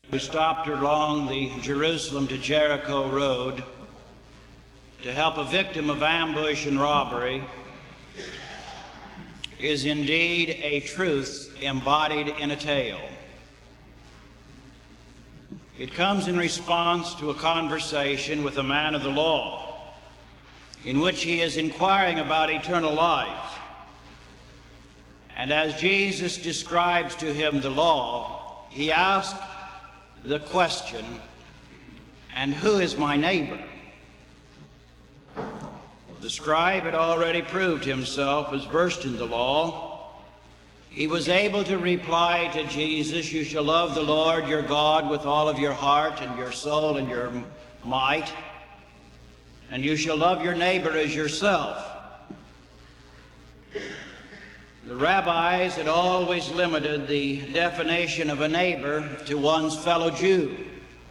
who stopped along the Jerusalem to Jericho road to help a victim of ambush and robbery is indeed a truth embodied in a tale. It comes in response to a conversation with a man of the law, in which he is inquiring about eternal life. And as Jesus describes to him the law, he asks the question, "And who is my neighbor?" The scribe had already proved himself as versed in the law. He was able to reply to Jesus, "You shall love the Lord your God with all of your heart and your soul and your might, and you shall love your neighbor as yourself." The rabbis had always limited the definition of a neighbor to one's fellow Jew.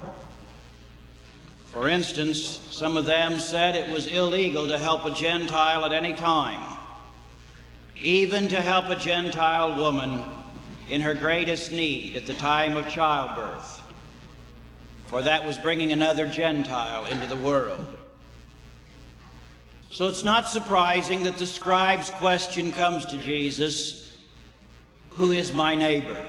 For instance, some of them said it was illegal to help a Gentile at any time, even to help a Gentile woman in her greatest need at the time of childbirth, for that was bringing another Gentile into the world. So it's not surprising that the scribe's question comes to Jesus, "Who is my neighbor?"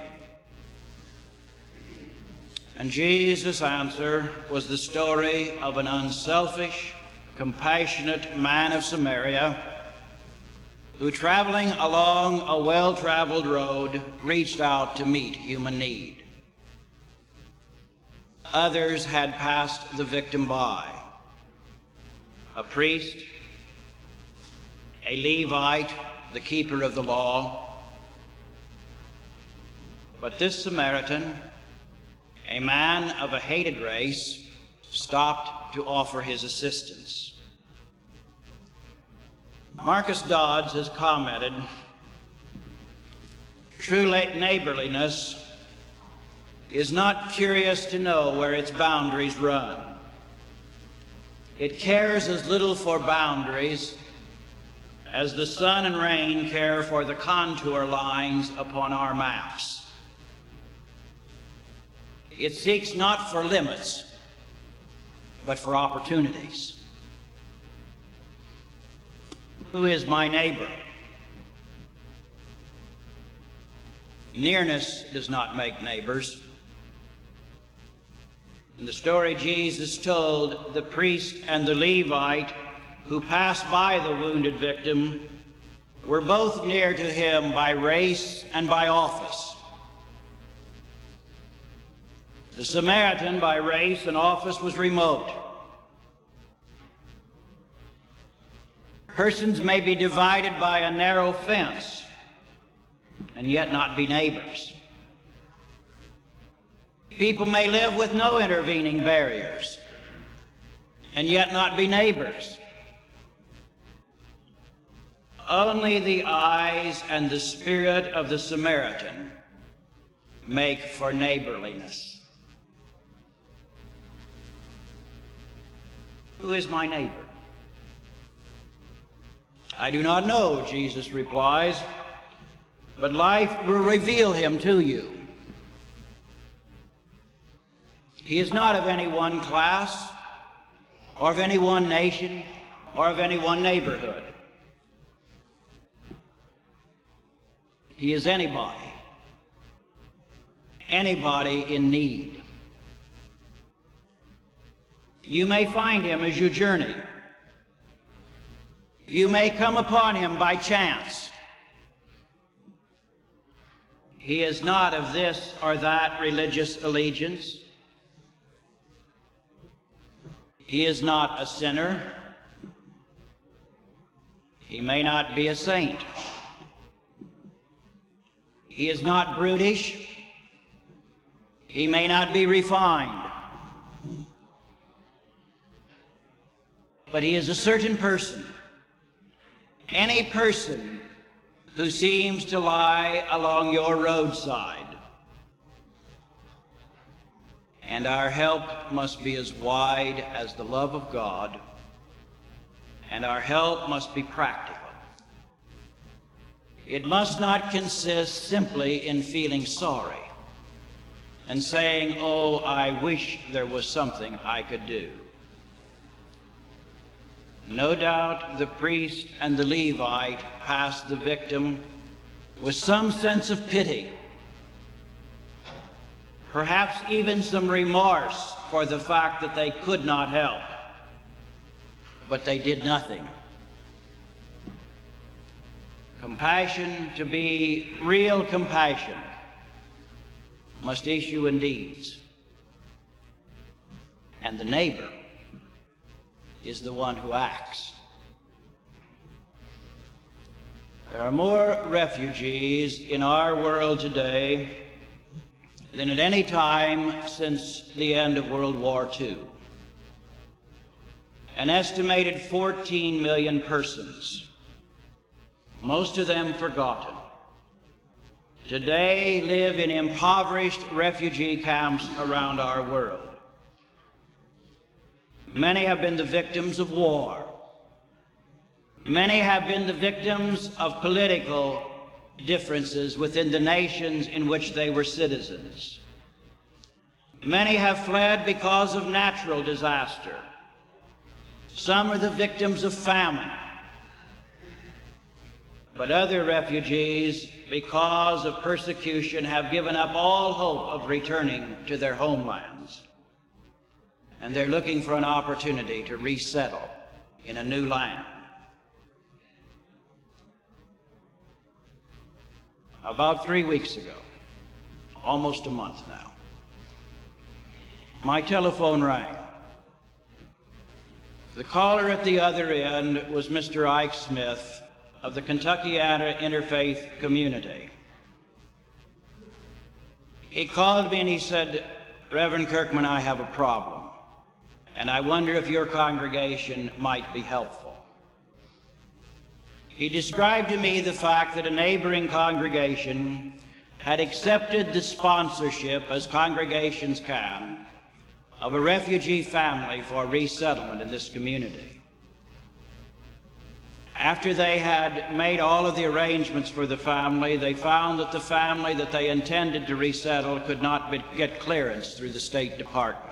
And Jesus' answer was the story of an unselfish, compassionate man of Samaria who, traveling along a well-traveled road, reached out to meet human need. Others had passed the victim by. A priest, a Levite, the keeper of the law. But this Samaritan, a man of a hated race, stopped to offer his assistance. Marcus Dodds has commented, "True neighborliness is not curious to know where its boundaries run. It cares as little for boundaries as the sun and rain care for the contour lines upon our maps. It seeks not for limits, but for opportunities." Who is my neighbor? Nearness does not make neighbors. In the story Jesus told, the priest and the Levite who passed by the wounded victim were both near to him by race and by office. The Samaritan by race and office was remote. Persons may be divided by a narrow fence and yet not be neighbors. People may live with no intervening barriers and yet not be neighbors. Only the eyes and the spirit of the Samaritan make for neighborliness. Who is my neighbor? I do not know, Jesus replies, but life will reveal him to you. He is not of any one class, or of any one nation, or of any one neighborhood. He is anybody in need. You may find him as you journey. You may come upon him by chance. He is not of this or that religious allegiance. He is not a sinner. He may not be a saint. He is not brutish. He may not be refined. But he is a certain person. Any person who seems to lie along your roadside. And our help must be as wide as the love of God, and our help must be practical. It must not consist simply in feeling sorry and saying, "Oh, I wish there was something I could do." No doubt the priest and the Levite passed the victim with some sense of pity, perhaps even some remorse for the fact that they could not help, but they did nothing. Compassion, to be real compassion, must issue in deeds. And the neighbor is the one who acts. There are more refugees in our world today than at any time since the end of World War II. An estimated 14 million persons, most of them forgotten, today live in impoverished refugee camps around our world. Many have been the victims of war. Many have been the victims of political differences within the nations in which they were citizens. Many have fled because of natural disaster. Some are the victims of famine. But other refugees, because of persecution, have given up all hope of returning to their homelands. And they're looking for an opportunity to resettle in a new land. About 3 weeks ago, almost a month now, my telephone rang. The caller at the other end was Mr. Ike Smith of the Kentuckiana Interfaith Community. He called me and he said, "Reverend Kirkman, I have a problem, and I wonder if your congregation might be helpful." He described to me the fact that a neighboring congregation had accepted the sponsorship, as congregations can, of a refugee family for resettlement in this community. After they had made all of the arrangements for the family, they found that the family that they intended to resettle could not get clearance through the State Department.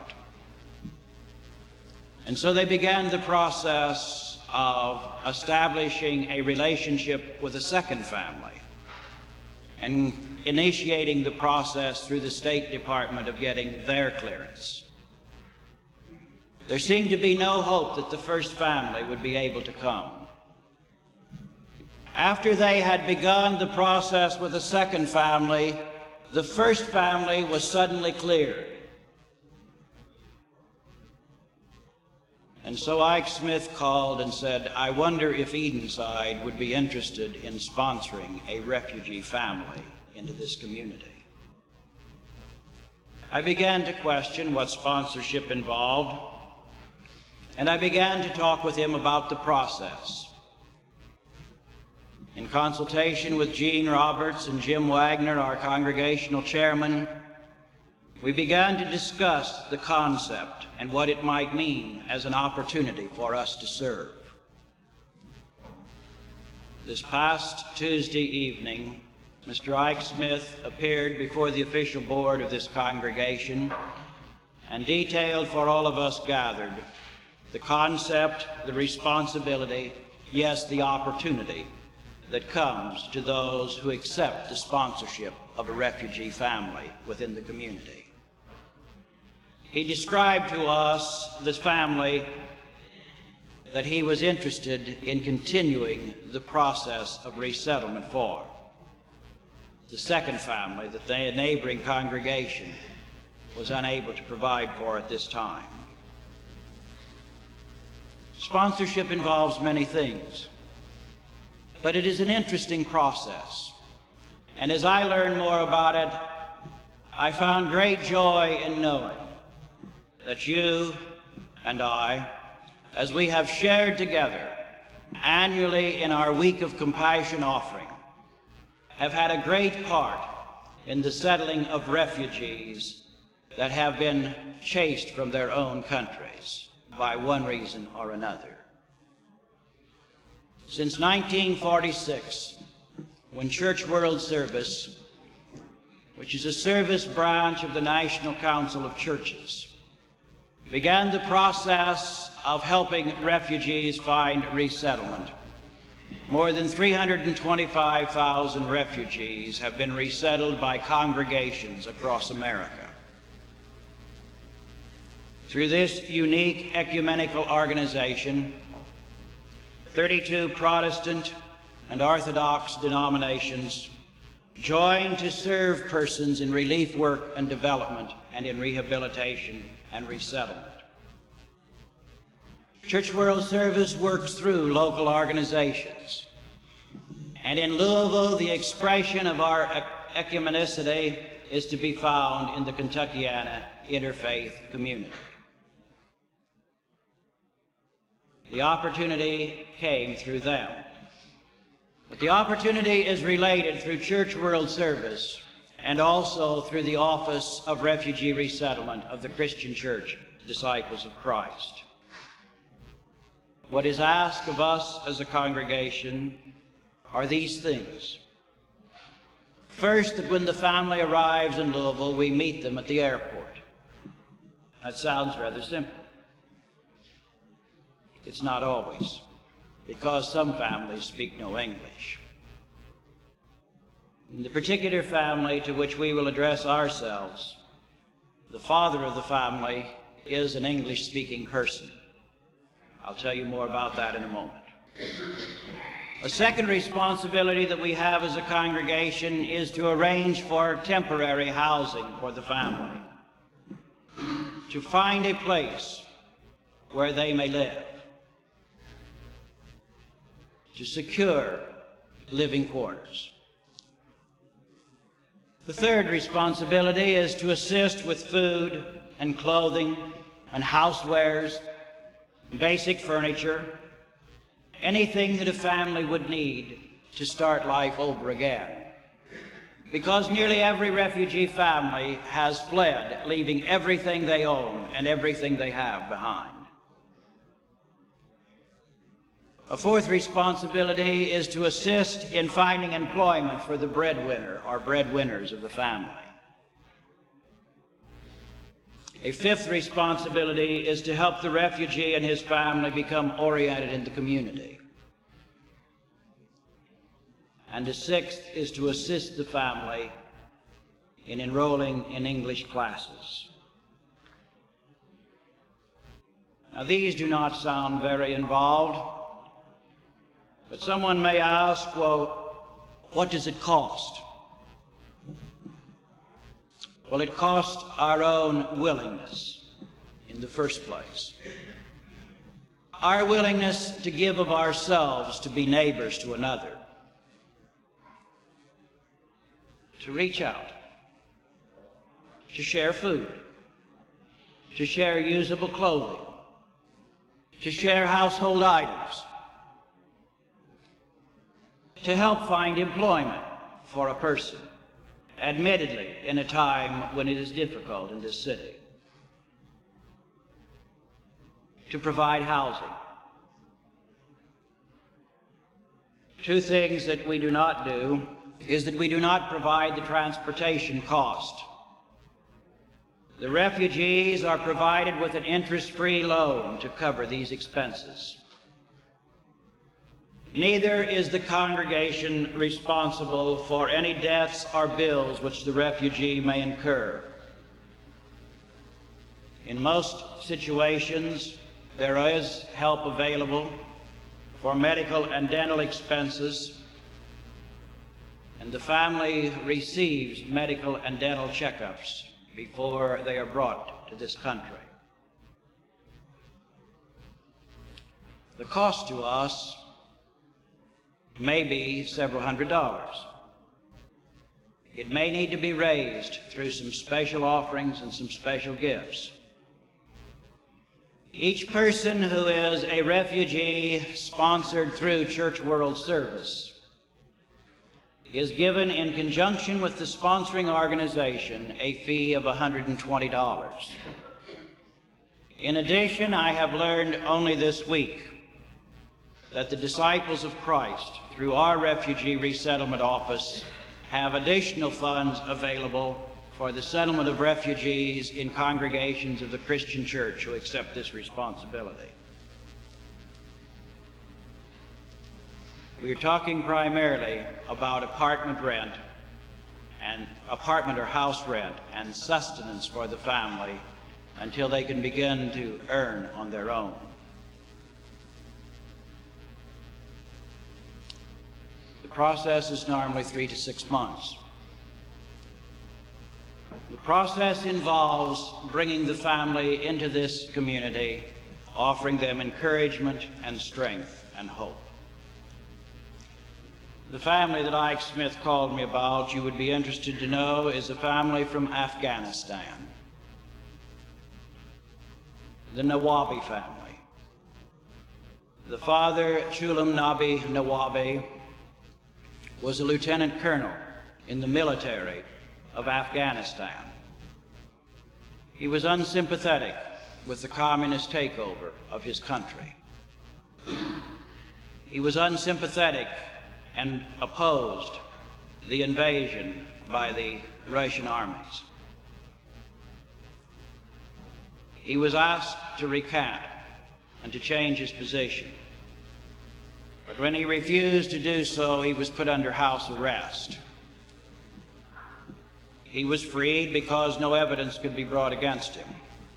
And so they began the process of establishing a relationship with a second family and initiating the process through the State Department of getting their clearance. There seemed to be no hope that the first family would be able to come. After they had begun the process with the second family, the first family was suddenly cleared. And so Ike Smith called and said, "I wonder if Edenside would be interested in sponsoring a refugee family into this community." I began to question what sponsorship involved, and I began to talk with him about the process. In consultation with Gene Roberts and Jim Wagner, our congregational chairman, we began to discuss the concept and what it might mean as an opportunity for us to serve. This past Tuesday evening, Mr. Ike Smith appeared before the official board of this congregation and detailed for all of us gathered the concept, the responsibility, yes, the opportunity that comes to those who accept the sponsorship of a refugee family within the community. He described to us this family that he was interested in continuing the process of resettlement for. The second family that the neighboring congregation was unable to provide for at this time. Sponsorship involves many things, but it is an interesting process. And as I learned more about it, I found great joy in knowing that you and I, as we have shared together annually in our Week of Compassion offering, have had a great part in the settling of refugees that have been chased from their own countries by one reason or another. Since 1946, when Church World Service which is a service branch of the National Council of Churches, began the process of helping refugees find resettlement. More than 325,000 refugees have been resettled by congregations across America. Through this unique ecumenical organization, 32 Protestant and Orthodox denominations join to serve persons in relief work and development and in rehabilitation and resettlement. Church World Service works through local organizations, and in Louisville, the expression of our ecumenicity is to be found in the Kentuckiana Interfaith Community. The opportunity came through them, but the opportunity is related through Church World Service and also through the Office of Refugee Resettlement of the Christian Church, Disciples of Christ. What is asked of us as a congregation are these things. First, that when the family arrives in Louisville, we meet them at the airport. That sounds rather simple. It's not always, because some families speak no English. In the particular family to which we will address ourselves, the father of the family is an English-speaking person. I'll tell you more about that in a moment. A second responsibility that we have as a congregation is to arrange for temporary housing for the family, to find a place where they may live, to secure living quarters. The third responsibility is to assist with food and clothing and housewares, basic furniture, anything that a family would need to start life over again. Because nearly every refugee family has fled, leaving everything they own and everything they have behind. A fourth responsibility is to assist in finding employment for the breadwinner or breadwinners of the family. A fifth responsibility is to help the refugee and his family become oriented in the community. And the sixth is to assist the family in enrolling in English classes. Now, these do not sound very involved, but someone may ask, well, what does it cost? Well, it costs our own willingness in the first place. Our willingness to give of ourselves to be neighbors to another, to reach out, to share food, to share usable clothing, to share household items, to help find employment for a person, admittedly in a time when it is difficult in this city, to provide housing. Two things that we do not do is that we do not provide the transportation cost. The refugees are provided with an interest-free loan to cover these expenses. Neither is the congregation responsible for any debts or bills which the refugee may incur. In most situations, there is help available for medical and dental expenses, and the family receives medical and dental checkups before they are brought to this country. The cost to us may be several $100s. It may need to be raised through some special offerings and some special gifts. Each person who is a refugee sponsored through Church World Service is given, in conjunction with the sponsoring organization, a fee of $120. In addition, I have learned only this week that the Disciples of Christ, through our Refugee Resettlement Office, have additional funds available for the settlement of refugees in congregations of the Christian Church who accept this responsibility. We are talking primarily about apartment rent and apartment or house rent and sustenance for the family until they can begin to earn on their own. The process is normally 3 to 6 months. The process involves bringing the family into this community, offering them encouragement and strength and hope. The family that Ike Smith called me about, you would be interested to know, is a family from Afghanistan, the Nawabi family. The father, Chulam Nabi Nawabi, was a lieutenant colonel in the military of Afghanistan. He was unsympathetic with the communist takeover of his country. He was unsympathetic and opposed the invasion by the Russian armies. He was asked to recant and to change his position. But when he refused to do so, he was put under house arrest. He was freed because no evidence could be brought against him.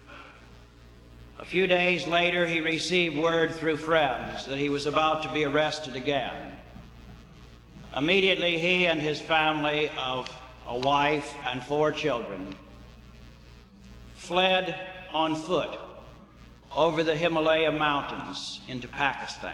A few days later, he received word through friends that he was about to be arrested again. Immediately, he and his family of a wife and 4 children fled on foot over the Himalaya mountains into Pakistan.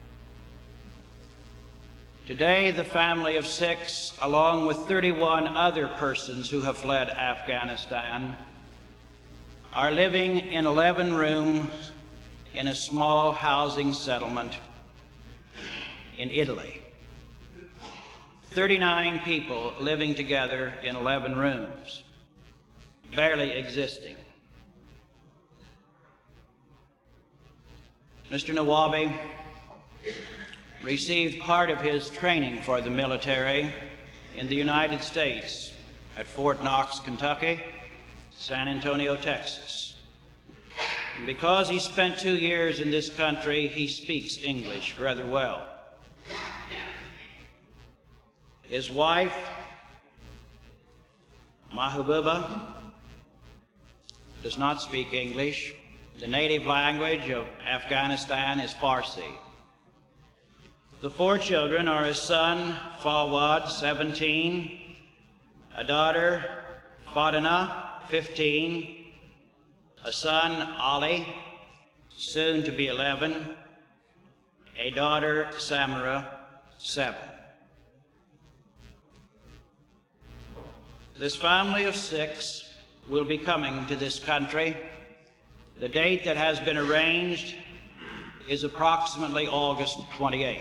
Today, the family of 6, along with 31 other persons who have fled Afghanistan, are living in 11 rooms in a small housing settlement in Italy. 39 people living together in 11 rooms, barely existing. Mr. Nawabi received part of his training for the military in the United States at Fort Knox, Kentucky, San Antonio, Texas. And because he spent 2 years in this country, he speaks English rather well. His wife, Mahabuba, does not speak English. The native language of Afghanistan is Farsi. The 4 children are a son, Fawad, 17, a daughter, Fadana, 15, a son, Ali, soon to be 11, a daughter, Samara, 7. This family of 6 will be coming to this country. The date that has been arranged is approximately August 28th.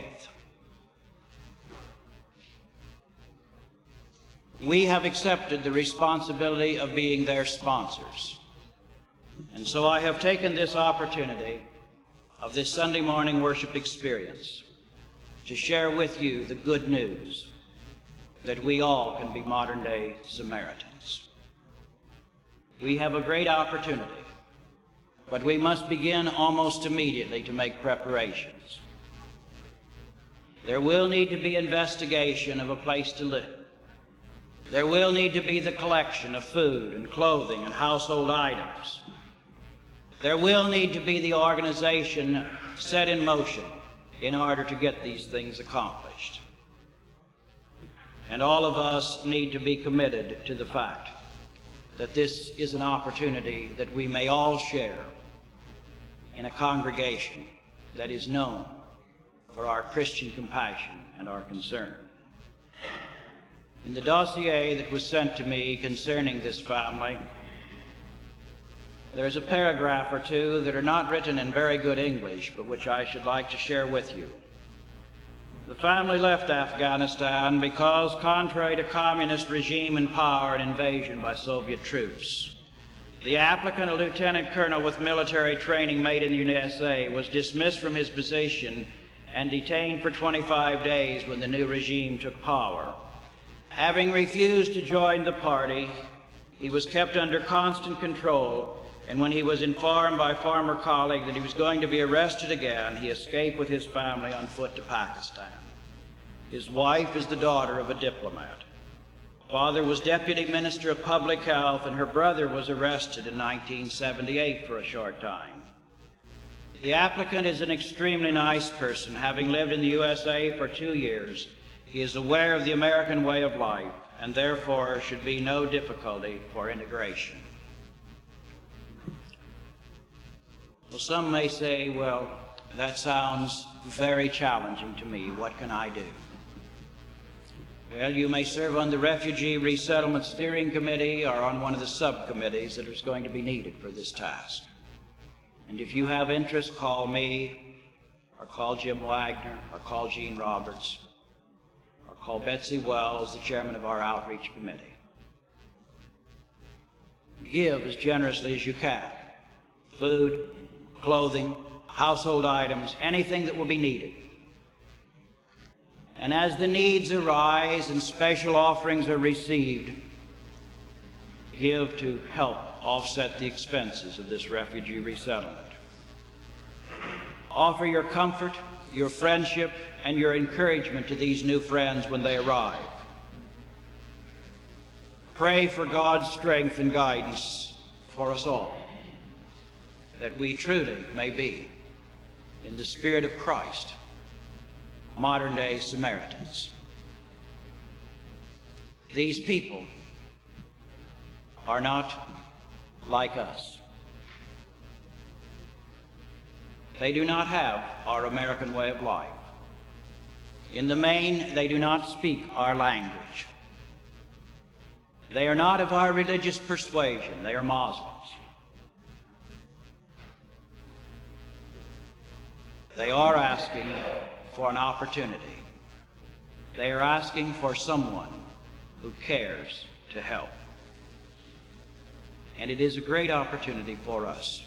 We have accepted the responsibility of being their sponsors. And so I have taken this opportunity of this Sunday morning worship experience to share with you the good news that we all can be modern-day Samaritans. We have a great opportunity, but we must begin almost immediately to make preparations. There will need to be investigation of a place to live. There will need to be the collection of food and clothing and household items. There will need to be the organization set in motion in order to get these things accomplished. And all of us need to be committed to the fact that this is an opportunity that we may all share in a congregation that is known for our Christian compassion and our concern. In the dossier that was sent to me concerning this family, there's a paragraph or 2 that are not written in very good English, but which I should like to share with you. The family left Afghanistan because, contrary to communist regime in power and invasion by Soviet troops, the applicant, a lieutenant colonel with military training made in the USA, was dismissed from his position and detained for 25 days when the new regime took power. Having refused to join the party, he was kept under constant control, and when he was informed by a former colleague that he was going to be arrested again, he escaped with his family on foot to Pakistan. His wife is the daughter of a diplomat. Father was Deputy Minister of Public Health, and her brother was arrested in 1978 for a short time. The applicant is an extremely nice person. Having lived in the USA for 2 years, he is aware of the American way of life, and therefore should be no difficulty for integration. Well, some may say, well, that sounds very challenging to me. What can I do? Well, you may serve on the Refugee Resettlement Steering Committee or on one of the subcommittees that is going to be needed for this task. And if you have interest, call me, or call Jim Wagner, or call Gene Roberts, or call Betsy Wells, the chairman of our outreach committee. Give as generously as you can. Food, clothing, household items, anything that will be needed. And as the needs arise and special offerings are received, give to help offset the expenses of this refugee resettlement. Offer your comfort, your friendship, and your encouragement to these new friends when they arrive. Pray for God's strength and guidance for us all, that we truly may be, in the spirit of Christ, modern-day Samaritans. These people are not like us. They do not have our American way of life. In the main, they do not speak our language. They are not of our religious persuasion. They are Muslims. They are asking for an opportunity. They are asking for someone who cares to help. And it is a great opportunity for us,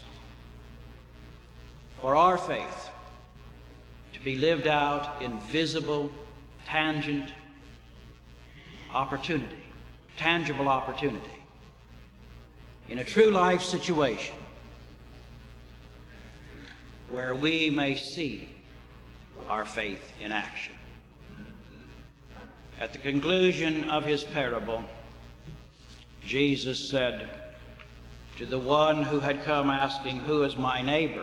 for our faith to be lived out in visible, tangent opportunity, tangible opportunity, in a true life situation where we may see our faith in action. At the conclusion of his parable, Jesus said to the one who had come asking, "Who is my neighbor?"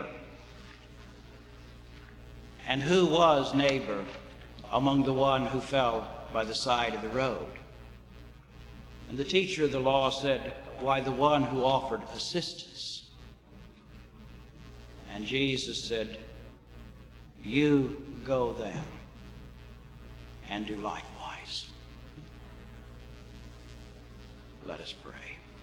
And who was neighbor among the one who fell by the side of the road? And the teacher of the law said, "Why, the one who offered assistance." And Jesus said, "You go then and do likewise." Let us pray.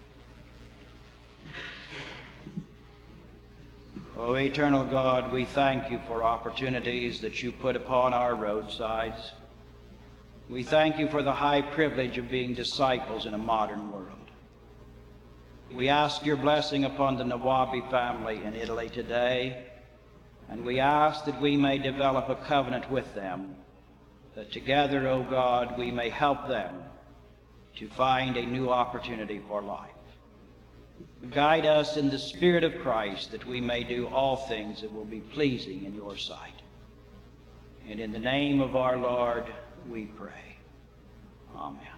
Oh, eternal God, we thank you for opportunities that you put upon our roadsides. We thank you for the high privilege of being disciples in a modern world. We ask your blessing upon the Nawabi family in Italy today, and we ask that we may develop a covenant with them, that together, O God, we may help them to find a new opportunity for life. Guide us in the Spirit of Christ, that we may do all things that will be pleasing in your sight. And in the name of our Lord, we pray. Amen.